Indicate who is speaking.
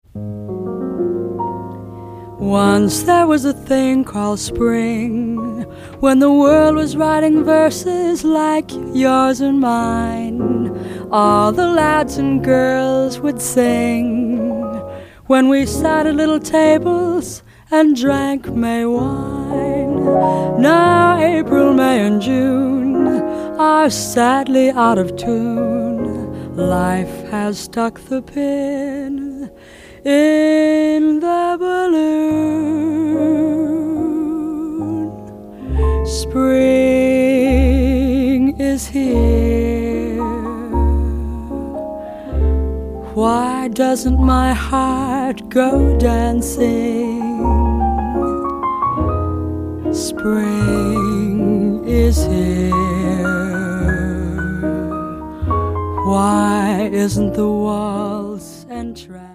Speaker 1: Once there was a thing called spring, when the world was writing verses like yours and mine. All the lads and girls would sing when we sat at little tables and drank May wine. Now April, May, and June are sadly out of tune. Life has stuck the pin in the balloon. Spring is here. Why doesn't my heart go dancing? Spring is here. Why isn't the waltz and trance